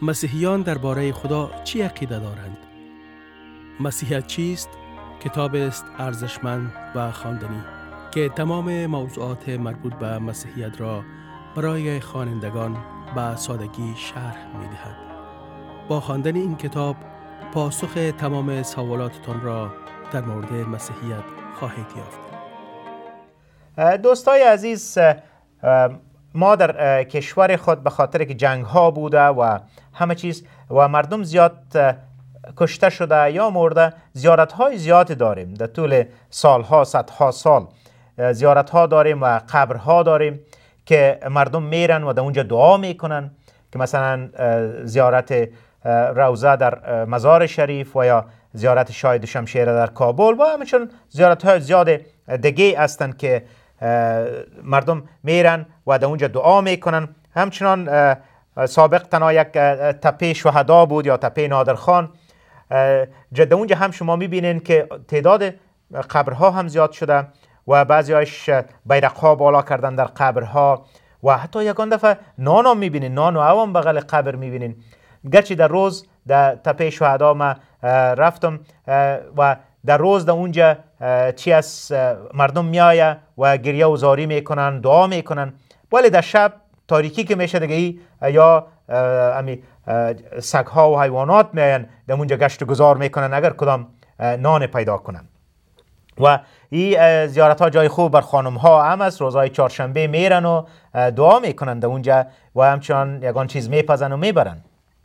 مسیحیان درباره خدا چی عقیده دارند؟ مسیحیت چیست؟ کتاب است ارزشمند و خواندنی که تمام موضوعات مربوط به مسیحیت را برای خوانندگان به سادگی شرح می‌دهد. با خواندن این کتاب پاسخ تمام سوالاتتان را در مورد مسیحیت خواهید یافت. دوستای عزیز، ما در کشور خود به خاطر که جنگ ها بوده و همه چیز و مردم زیاد کشته شده یا مرده، زیارت های زیادی داریم. در طول سالها، صدها سال زیارت ها داریم و قبرها داریم که مردم میرن و در اونجا دعا میکنن، که مثلا زیارت روضه در مزار شریف و یا زیارت شاهد شمشیر در کابل و همچنین زیارت های زیاد دیگه هستند که مردم میرن و در اونجا دعا میکنن. همچنان سابق تنها یک تپه شهدا بود یا تپه نادرخان، در اونجا هم شما میبینین که تعداد قبرها هم زیاد شده و بعضی هایش بیرقها بالا کردن در قبرها و حتی یکان دفعه نان هم میبینین، نان و عوام بغل قبر میبینین. گرچه در روز در تپه شهدا ما رفتم و در روز در اونجا چی از مردم میایه و گریه و زاری میکنن، دعا میکنن، ولی در شب تاریکی که میشه دیگه یا سگها و حیوانات میاین در اونجا گشت و گذار میکنن اگر کدام نان پیدا کنن. و این زیارت ها جای خوب بر خانم ها هم است. روزهای چهارشنبه میرن و دعا میکنن در اونجا و همچنان یگان چیز میپزن و میبرن.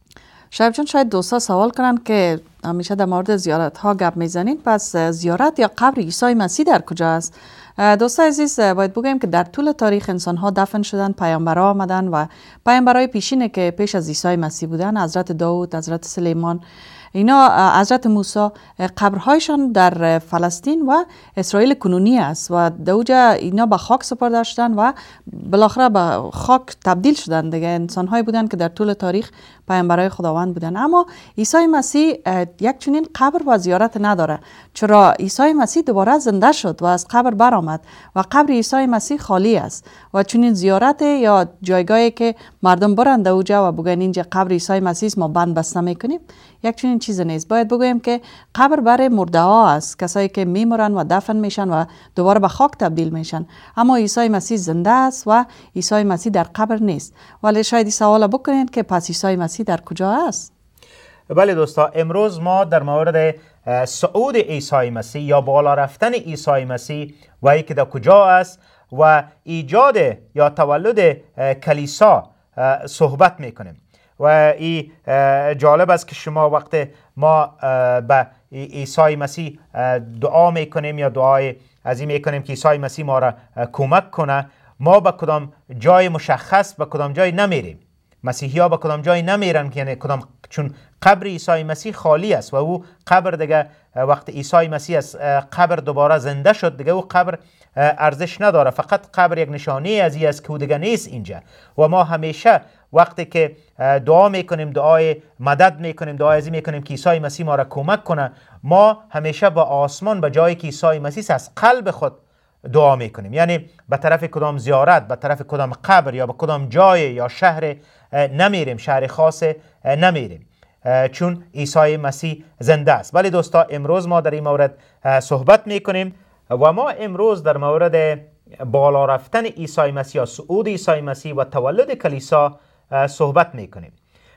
شایب جان، شاید دوستا سوال کنن که همیشه در مورد زیارت ها گپ میزنین، پس زیارت یا قبر عیسی مسیح در کجا است؟ دوستا عزیز، باید بگویم که در طول تاریخ انسان ها دفن شدن، پیامبرها آمدن و پیامبرای پیشینه که پیش از عیسی مسیح بودن، حضرت داوود، حضرت سلیمان، اینا، حضرت موسی، قبرهایشان در فلسطین و اسرائیل کنونی است و دوجا اینا به خاک سپرده شدن و بالاخره به خاک تبدیل شدن. دیگه انسان‌هایی بودن که در طول تاریخ پیامبرای خداوند بودن. اما عیسی مسیح یک چنین قبر و زیارت نداره، چرا عیسی مسیح دوباره زنده شد و از قبر برآمد و قبر عیسی مسیح خالی است و چنین زیارت یا جایگاهی که مردم برند اوجا و بگن اینجا قبر عیسی مسیح ما بند بسته میکنیم، یک چنین چیز نیست. باید بگویم که قبر برای مرده ها است، کسایی که میمرن و دفن میشن و دوباره به خاک تبدیل میشن. اما عیسی مسیح زنده است و عیسی مسیح در قبر نیست. ولی شاید سوال بکنین که پس عیسی مسیح در کجا است؟ بله دوستا، امروز ما در مورد صعود عیسی مسیح یا بالا رفتن عیسی مسیح و اینکه در کجا است و ایجاد یا تولد کلیسا صحبت میکنیم. و این جالب است که شما وقت ما به عیسی مسیح دعا میکنیم یا دعای از این میکنیم که عیسی مسیح ما را کمک کنه، ما به کدام جای مشخص به کدام جای نمیریم. مسیحی ها به کدام جای نمیرن که یعنی کدام، چون قبر عیسی مسیح خالی است و او قبر دیگه وقت عیسی مسیح از قبر دوباره زنده شد دیگه او قبر ارزش نداره، فقط قبر یک نشانه از این است که او دیگه نیست اینجا. و ما همیشه وقتی که دعا میکنیم، دعای مدد میکنیم، دعای ازی میکنیم که عیسی مسیح ما را کمک کنه، ما همیشه با آسمان به جایی که عیسی مسیح از قلب خود دعا میکنیم. یعنی به طرف کدام زیارت، به طرف کدام قبر یا به کدام جای یا شهر نمیریم، شهر خاص نمیریم، چون عیسی مسیح زنده است. ولی دوستا، امروز ما در این مورد صحبت میکنیم و ما امروز در مورد بالا رفتن عیسی مسیح، صعود عیسی مسیح و تولد کلیسا صحبت میکنیم.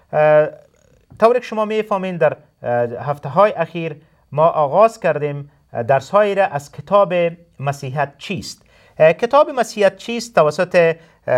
طوری که شما میفهمین در هفته های اخیر ما آغاز کردیم درس هایی را از کتاب مسیحیت چیست. کتاب مسیحیت چیست توسط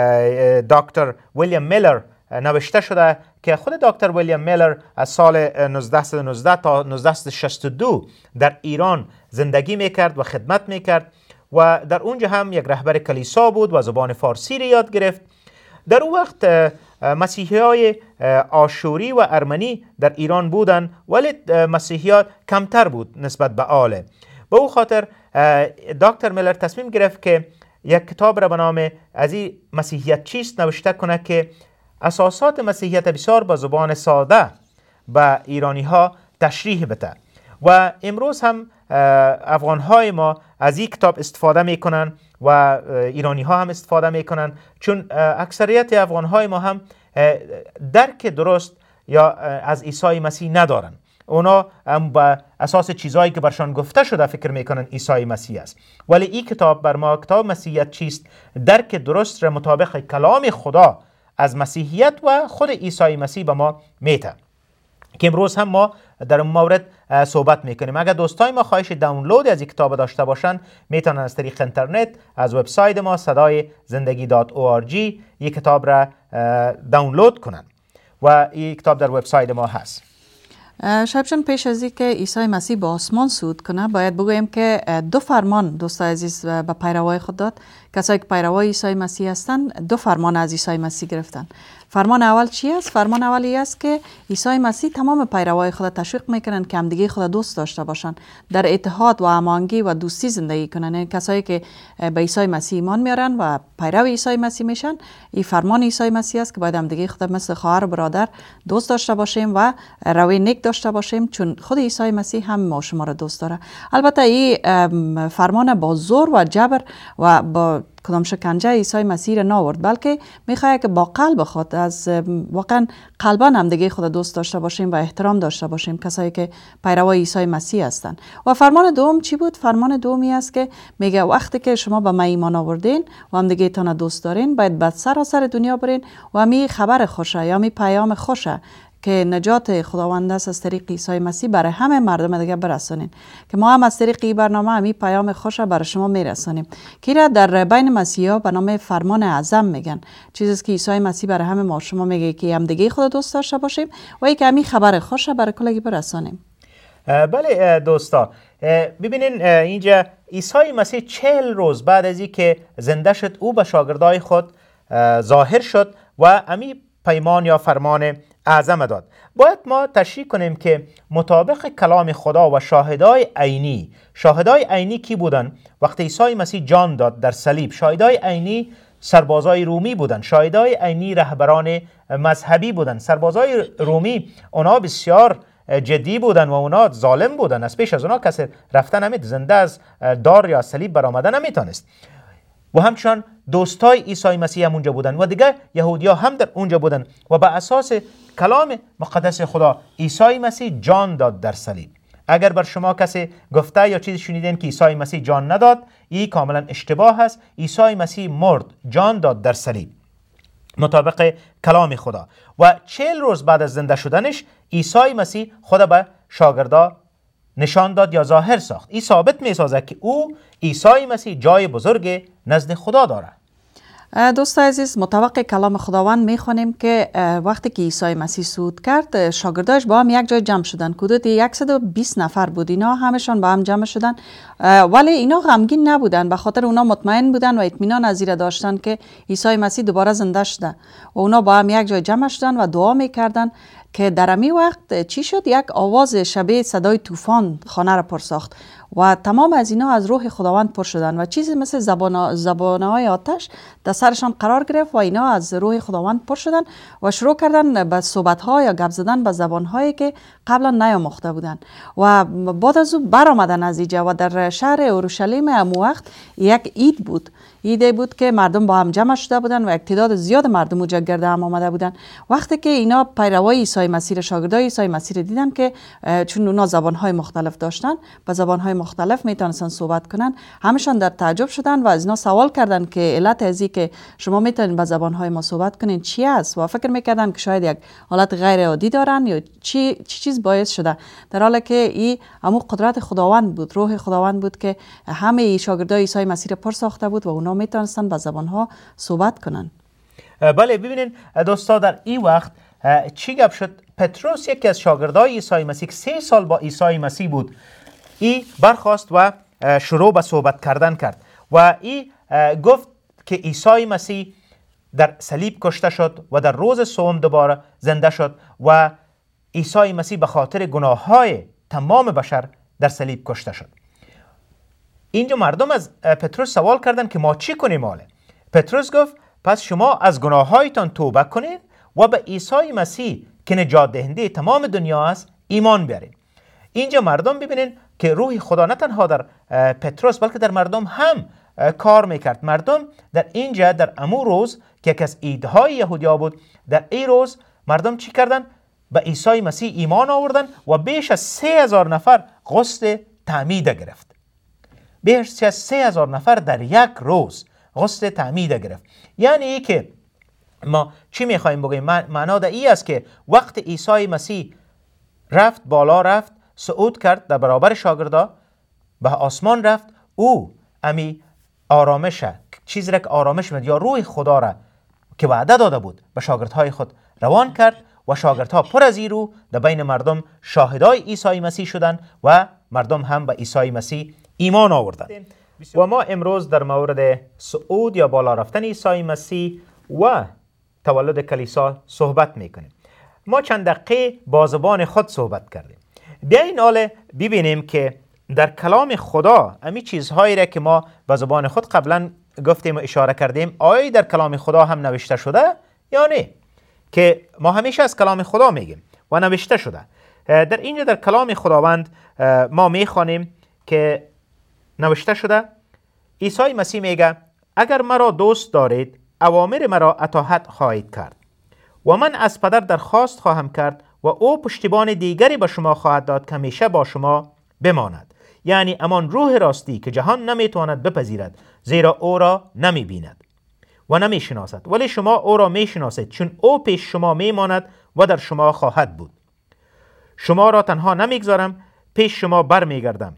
دکتر ویلیام میلر نوشته شده که خود دکتر ویلیام میلر از سال 1919 تا 1962 در ایران زندگی میکرد و خدمت میکرد و در اونجا هم یک رهبر کلیسا بود و زبان فارسی را یاد گرفت. در اون وقت مسیحی های آشوری و ارمنی در ایران بودن، ولی مسیحی ها کمتر بود نسبت به آله. به او خاطر دکتر میلر تصمیم گرفت که یک کتاب را به نام از این مسیحیت چیست نوشته کنه که اساسات مسیحیت بسیار با زبان ساده به ایرانی ها تشریح بده. و امروز هم افغان های ما از این کتاب استفاده میکنن و ایرانی ها هم استفاده میکنن، چون اکثریت افغان های ما هم درک درست یا از عیسی مسیح ندارن. اونا با اساس چیزایی که برشان گفته شده فکر میکنن عیسی مسیح است. ولی این کتاب بر ما، کتاب مسیحیت چیست، درک درست را مطابق کلام خدا از مسیحیت و خود عیسی مسیح به ما میده که امروز هم ما در این مورد صحبت میکنیم. اگر دوستای ما خواهش دانلود از این کتاب داشته باشن، میتونن از طریق اینترنت از وبسایت ما صدای زندگی.org این کتاب را دانلود کنن و این کتاب در وبسایت ما هست. شایب جان، پیش از اینکه عیسی مسیح به آسمان صعود کنه باید بگویم که دو فرمان دوستای عزیز به پیروای خود داد. کسایی که پیروای عیسی مسیح هستند دو فرمان از عیسی مسیح گرفتن. فرمان اول چی است؟ فرمان اولی است که عیسی مسیح تمام پیروای خود تشویق میکنن که همدیگه خود دوست داشته باشن، در اتحاد و هماهنگی و دوستی زندگی کنن. کسایی که به عیسی مسیح ایمان میارن و پیرو عیسی مسیح میشن، این فرمان عیسی مسیح است که باید همدیگه خود مثل خواهر و برادر دوست داشته باشیم و روی نیک داشته باشیم، چون خود عیسی مسیح هم ما شما را دوست داره. البته این فرمان با زور و جبر و با کدام شکنجه عیسی مسیح را ناورد، بلکه میخواد که با قلب خود از واقعا قلبا هم دیگه خود دوست داشته باشیم و احترام داشته باشیم، کسایی که پیروای عیسی مسیح هستند. و فرمان دوم چی بود؟ فرمان دومی است که میگه وقتی که شما به من ایمان آوردین و هم دیگه تان دوست دارین، باید به سراسر دنیا برین و می خبر خوشه یا می پیام خوشه که نجات خداوند است از طریق عیسی مسیح برای همه مردم دیگه برسانین، که ما هم از طریق این برنامه همین پیام خوش برای شما میرسانیم که را در بین مسیحا به نام فرمان اعظم میگن. چیزی که عیسی مسیح برای همه ما شما میگه که هم دیگه خدا دوست داشته باشیم و ای که همین خبر خوش برای کلگی برسانیم. بله دوستا، ببینین اینجا عیسی مسیح 40 روز بعد از اینکه زنده شد او به شاگردای خود ظاهر شد و همین پیمان یا فرمان اعظم داد. باید ما تشریح کنیم که مطابق کلام خدا و شاهدای عینی کی بودن؟ وقتی عیسی مسیح جان داد در صلیب، شاهدای عینی سربازای رومی بودن، شاهدای عینی رهبران مذهبی بودن. سربازای رومی اونا بسیار جدی بودن و اونا ظالم بودن، از پیش از اونا کسی رفتن نمید، زنده از دار یا صلیب برآمدن نمیتونست. و همچنان دوستای عیسی مسیح هم اونجا بودن و دیگه یهودیا هم در اونجا بودن و به اساس کلام مقدس خدا عیسی مسیح جان داد در صلیب. اگر بر شما کسی گفته یا چیزی شنیدین که عیسی مسیح جان نداد، این کاملا اشتباه است. عیسی مسیح مرد، جان داد در صلیب مطابق کلام خدا و 40 روز بعد از زنده شدنش عیسی مسیح خود به شاگردا نشان داد یا ظاهر ساخت. این ثابت می سازد که او عیسی مسیح جای بزرگ نزد خدا داره. دوست عزیز، مطابق کلام خداوند میخوانیم که وقتی که عیسی مسیح صعود کرد، شاگرداش با هم یک جای جمع شدن. حدود 120 نفر بود. اینا همشون با هم جمع شدن، ولی اینا غمگین نبودن، به خاطر اونا مطمئن بودن و اطمینان از این داشتن که عیسی مسیح دوباره زنده شده. و اونا با هم یک جای جمع شدن و دعا میکردن که در همین وقت چی شد؟ یک آواز شبیه صدای طوفان خانه را پر ساخت و تمام از اینا از روح خداوند پر شدن و چیزی مثل زبانهای آتش در سرشان قرار گرفت و اینا از روح خداوند پر شدن و شروع کردن به صحبت‌ها یا گپ زدن به زبان‌هایی که قبلا نیاموخته بودن. و بعد از او برآمدن از اینجا و در شهر اورشلیم هم وقت یک عید بود. ایده بود که مردم با هم جمع شده بودن و یک تعداد زیاد مردم اونجا گرد هم آمده بودن. وقتی که اینا پیروای عیسی مسیح، شاگردای عیسی مسیح دیدن که چون اونا زبان‌های مختلف داشتن، با زبان‌های مختلف میتونستن صحبت کنن، همشون در تعجب شدن و از اینا سوال کردن که علت ازی که شما میتونین با زبان‌های ما صحبت کنین چی است؟ و فکر میکردن که شاید یک حالت غیر عادی دارن یا چیز باعث شده، در حالی که این همون قدرت خداوند بود، روح خداوند بود که همه شاگردای عیسی مسیح پر ساخته بود و اونا میتونستن با زبان‌ها صحبت کنن. بله، ببینین دوستا، در این وقت چی گپ شد؟ پتروس یکی از شاگردای عیسی مسیح 3 سال با عیسی مسیح بود، ای برخاست و شروع به صحبت کردن کرد و ای گفت که عیسی مسیح در صلیب کشته شد و در روز سوم دوباره زنده شد و عیسی مسیح به خاطر گناههای تمام بشر در صلیب کشته شد. اینجا مردم از پتروس سوال کردن که ما چی کنیم حاله؟ پتروس گفت پس شما از گناههایتان توبه کنید و به عیسی مسیح که نجات دهنده تمام دنیا است ایمان بیارید. اینجا مردم ببینین که روح خدا نه تنها در پتروس بلکه در مردم هم کار میکرد. مردم در اینجا در امو روز که یکی از عیدهای یهودیا بود، در این روز مردم چی کردن؟ به عیسی مسیح ایمان آوردن و بیش از 3000 نفر غسل تعمید گرفت. بیش از 3000 نفر در یک روز غسل تعمید گرفت. یعنی ای که ما چی میخوایم بگیم؟ معنا در این است که وقت عیسی مسیح رفت بالا، رفت صعود کرد در برابر شاگردا، به آسمان رفت، او امی آرامش، چیزی را که آرامش می‌داد یا روح خدا را که وعده داده بود به شاگردهای خود روان کرد و شاگردها پر از این روح در بین مردم شاهدای عیسی مسیح شدند و مردم هم به عیسی مسیح ایمان آوردند. و ما امروز در مورد صعود یا بالا رفتن عیسی مسیح و تولد کلیسا صحبت میکنیم. ما چند دقیقه با زبان خود صحبت کردیم. بیایید حالا ببینیم که در کلام خدا امی چیزهایی را که ما با زبان خود قبلا گفتیم و اشاره کردیم آیا در کلام خدا هم نوشته شده یا نه؟ که ما همیشه از کلام خدا میگیم و نوشته شده. در اینجا در کلام خداوند ما میخوانیم که نوشته شده عیسی مسیح میگه اگر مرا دوست دارید اوامر مرا اطاعت خواهید کرد و من از پدر درخواست خواهم کرد و او پشتیبان دیگری به شما خواهد داد که همیشه با شما بماند. یعنی امان روح راستی که جهان نمیتواند بپذیرد زیرا او را نمیبیند و نمیشناسد، ولی شما او را میشناسید چون او پیش شما میماند و در شما خواهد بود. شما را تنها نمیگذارم، پیش شما برمیگردم.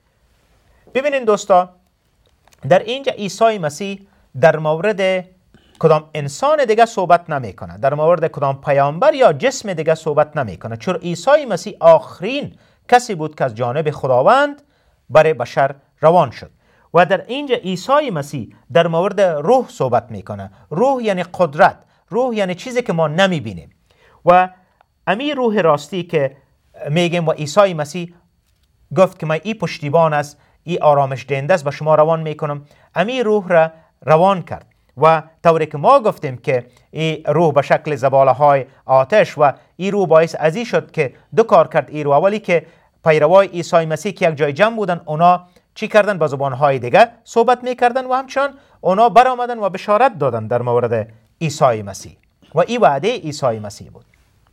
ببینید دوستا، در اینجا عیسی مسیح در مورد کدام انسان دیگه صحبت نمیکنه، در مورد کدام پیامبر یا جسم دیگه صحبت نمیکنه، چون عیسی مسیح آخرین کسی بود که از جانب خداوند برای بشر روان شد. و در اینجا عیسی مسیح در مورد روح صحبت میکنه. روح یعنی قدرت، روح یعنی چیزی که ما نمیبینیم. و امی روح راستی که میگیم و عیسی مسیح گفت که من ای پشتیبان است، ای آرامش دهنده است، به شما روان میکنم. امی روح را روان کرد و طوری که ما گفتیم که ای روح به شکل زباله های آتش و ای روح باعث ازی شد که دو کار کرد. ای روح اولی که پیروای عیسی مسیح که یک جای جمع بودن، اونا چی کردن؟ با زبانهای دیگه صحبت میکردن و همچنان اونا برآمدن و بشارت دادن در مورد عیسی مسیح و این وعده عیسی مسیح بود.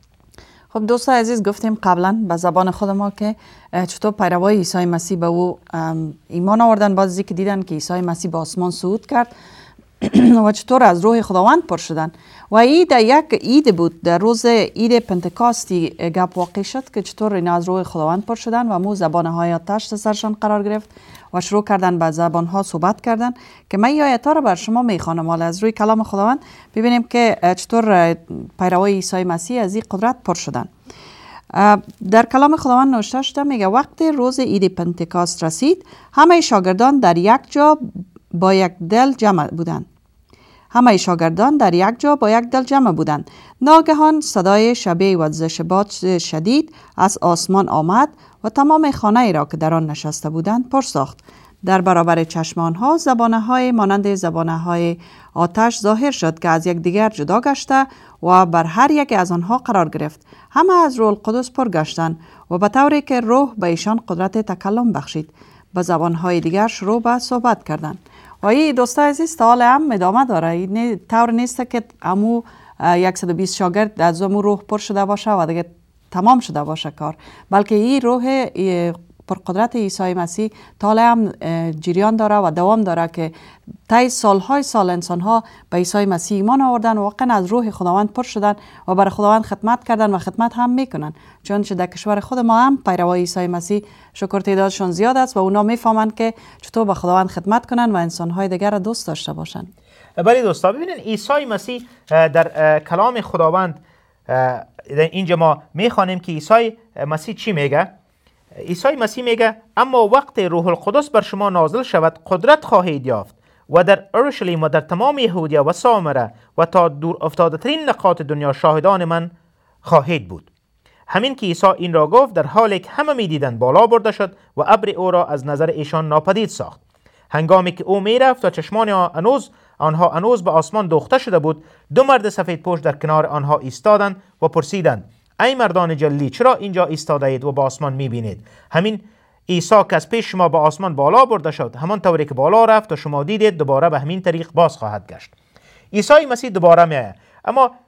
خب دوستان عزیز، گفتیم قبلا به زبان خود ما که چطور پیروای عیسی مسیح به او ایمان آوردن بعد از اینکه دیدن که عیسی مسیح به آسمان صعود کرد و چطور از روح خداوند پر شدن. و این در یک عید بود، در روز عید پنتکاستی گپ واقع شد که چطور اینا از روح خداوند پر شدن و مو زبانهای آتش سرشان قرار گرفت و شروع کردن به زبانها صحبت کردن. که من این آیات ها رو بر شما میخوانم حالا از روی کلام خداوند ببینیم که چطور پیروای عیسی مسیح از این قدرت پر شدن. در کلام خداوند نوشته شده، میگه وقت روز عید پنتکاست رسید همه شاگردان در یک جا با یک دل جمع بودند. ناگهان صدای شبیه وزش باد شدید از آسمان آمد و تمام خانه ای را که در آن نشسته بودند پر ساخت. در برابر چشم آنها زبانه های مانند زبانه های آتش ظاهر شد که از یک دیگر جدا گشته و بر هر یک از آنها قرار گرفت. همه از روح القدس پر گشتند و به طوری که روح به ایشان قدرت تکلم بخشید به زبانهای دیگر شروع به صحبت کردند. و این دوستا عزیز تا حالا هم ادامه داره. این طور نیست که امو 120 شاگرد از امو روح پر شده باشه و دیگه تمام شده باشه کار، بلکه این روح پرقدرت عیسی مسیح تا حالا هم جریان داره و دوام داره که طی سالهای سال انسانها به عیسی مسیح ایمان آوردن و واقعا از روح خداوند پر شدن و برای خداوند خدمت کردن و خدمت هم میکنن. چون در کشور خود ما هم پیروای عیسی مسیح شکر تعدادشون زیاد است و اونا میفهمند که چطور به خداوند خدمت کنن و انسانهای دیگر را دوست داشته باشن. بله دوستا، ببینید عیسی مسیح در کلام خداوند اینجا ما میخوانیم که عیسی مسیح چی میگه؟ عیسی مسیح میگه اما وقت روح القدس بر شما نازل شود قدرت خواهید یافت و در اورشلیم و در تمام یهودیا و سامره و تا دور افتاده ترین نقاط دنیا شاهدان من خواهید بود. همین که عیسی این را گفت در حالی که همه میدیدند بالا برده شد و ابر او را از نظر ایشان ناپدید ساخت. هنگامی که او میرفت و چشمان آنها هنوز به آسمان دوخته شده بود، دو مرد سفید پوش در کنار آنها ایستادند و پرسیدند ای مردان جلی، چرا اینجا ایستاده اید و به آسمان میبینید؟ همین عیسی که از پیش شما به آسمان بالا برده شد، همان طوری که بالا رفت و شما دیدید دوباره به همین طریق باز خواهد گشت. عیسی مسیح دوباره میآید. اما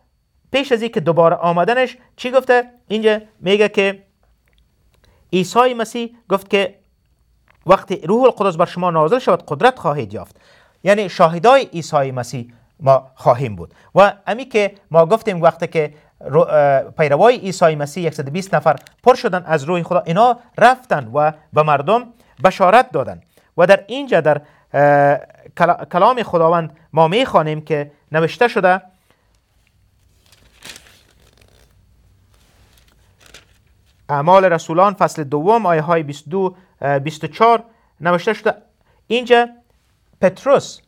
پیش از اینکه دوباره آمدنش چی گفته؟ اینجا میگه که عیسی مسیح گفت که وقتی روح القدس بر شما نازل شود قدرت خواهید یافت. یعنی شاهدای عیسی مسیح ما خواهیم بود. و امی که ما گفتیم وقتی که پیروای عیسی مسیح 120 نفر پر شدن از روح خدا، اینا رفتن و به مردم بشارت دادن. و در اینجا در کلام خداوند ما میخوانیم که نوشته شده اعمال رسولان فصل 2 آیه های 22 24 نوشته شده اینجا پتروس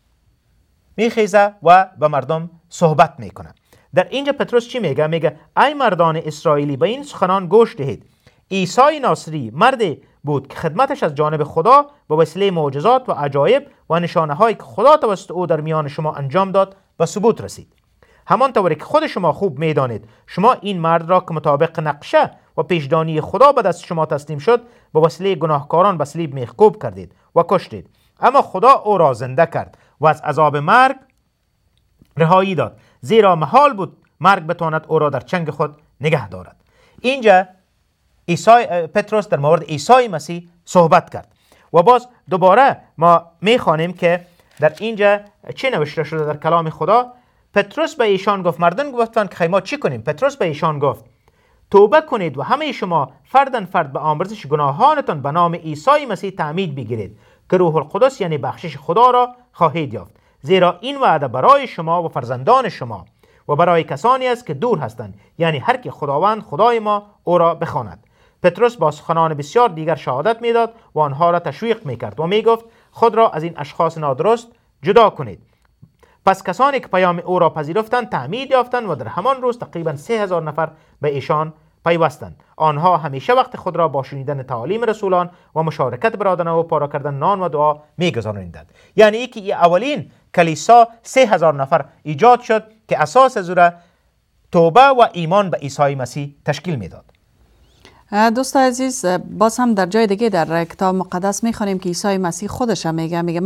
میخیزه و به مردم صحبت میکنه. در اینجا پتروس چی میگه؟ میگه ای مردان اسرائیلی به این سخنان گوش دهید. عیسی ناصری مردی بود که خدمتش از جانب خدا به وسیله معجزات و عجایب و نشانه هایی که خدا توسط او در میان شما انجام داد به ثبوت رسید. همانطوری که خود شما خوب میدانید شما این مرد را که مطابق نقشه و پیشدانی خدا به دست شما تسلیم شد به وسیله گناهکاران به صلیب میخکوب کردید و کشتید، اما خدا او را زنده کرد و از عذاب مرگ رهایی داد، زیرا محال بود مرگ بتواند او را در چنگ خود نگه دارد. اینجا پتروس در مورد عیسی مسیح صحبت کرد. و باز دوباره ما میخوانیم که در اینجا چی نوشته شده در کلام خدا. پتروس به ایشان گفت، مردم گفتند که ما چی کنیم؟ پتروس به ایشان گفت توبه کنید و همه شما فردن فرد به آمرزش گناهانتان به نام عیسی مسیح تعمید بگیرید که روح القدس یعنی بخشش خدا را خواهید یافت، زیرا این وعده برای شما و فرزندان شما و برای کسانی است که دور هستند، یعنی هر کی خداوند خدای ما او را بخواند. پتروس با سخنان بسیار دیگر شهادت میداد و آنها را تشویق میکرد و میگفت خود را از این اشخاص نادرست جدا کنید. پس کسانی که پیام او را پذیرفتند تعمید یافتند و در همان روز تقریبا 3000 نفر به ایشان پیوستند. آنها همیشه وقت خود را با شنیدن تعالیم رسولان و مشارکت برادران و پارا کردن نان و دعا میگذراندند. یعنی اینکه اولین کلیسا 3000 نفر ایجاد شد که اساس از او توبه و ایمان به عیسی مسیح تشکیل میداد. دوست عزیز، باز هم در جای دیگه در کتاب مقدس میخوانیم که عیسی مسیح خودش میگه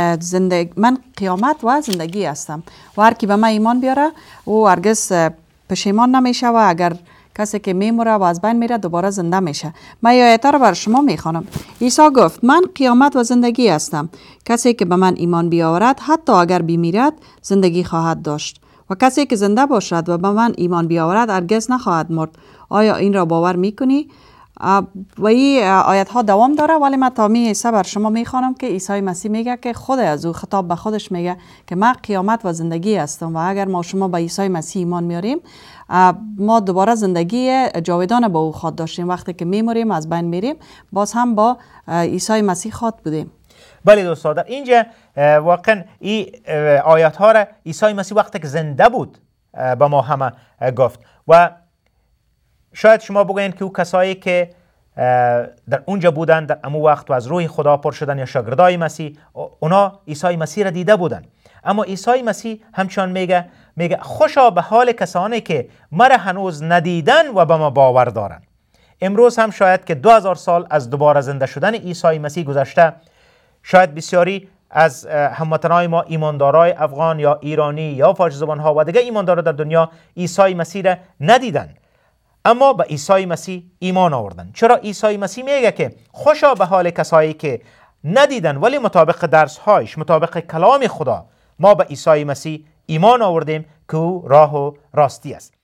من قیامت و زندگی هستم و هر کی به من ایمان بیاره او هرگز پشیمان نمیشه و اگر کسی که میموره و از بین میره دوباره زنده میشه. من آیه را بر شما میخوانم. عیسی گفت من قیامت و زندگی هستم، کسی که به من ایمان بیاورد حتی اگر بمیرد زندگی خواهد داشت و کسی که زنده باشد و به من ایمان بیاورد هرگز نخواهد مرد. آیا این را باور میکنی؟ و این آیت ها دوام داره، ولی من تا حصه بر شما میخوانم که عیسی مسیح میگه که خود از او خطاب به خودش میگه که من قیامت و زندگی هستم و اگر ما شما به عیسی مسیح ایمان میاریم ما دوباره زندگی جاودانه با او خواهد داشتیم. وقتی که میموریم از بین میریم باز هم با عیسی مسیح خواهد بودیم. بله دوستان، در اینجا واقعا این آیات ها را عیسی مسیح وقتی که زنده بود به ما همه گفت و شاید شما بگوین که او کسایی که در اونجا بودن در امو وقت و از روح خدا پر شدن یا شاگردای مسیح، اونا عیسی مسیح را دیده بودن. اما عیسی مسیح همچنان میگه خوشا به حال کسانی که مرا هنوز ندیدن و به ما باور دارن. امروز هم شاید که 2000 سال از دوباره زنده شدن عیسی مسیح گذشته، شاید بسیاری از هموطنان ما ایماندارای افغان یا ایرانی یا فارسی زبان ها و دیگه ایماندارا در دنیا عیسی مسیح را ندیدن اما به عیسی مسیح ایمان آوردن. چرا عیسی مسیح میگه که خوشا به حال کسایی که ندیدن ولی مطابق درسهایش، مطابق کلام خدا ما به عیسی مسیح ایمان آوردیم که او راه و راستی است.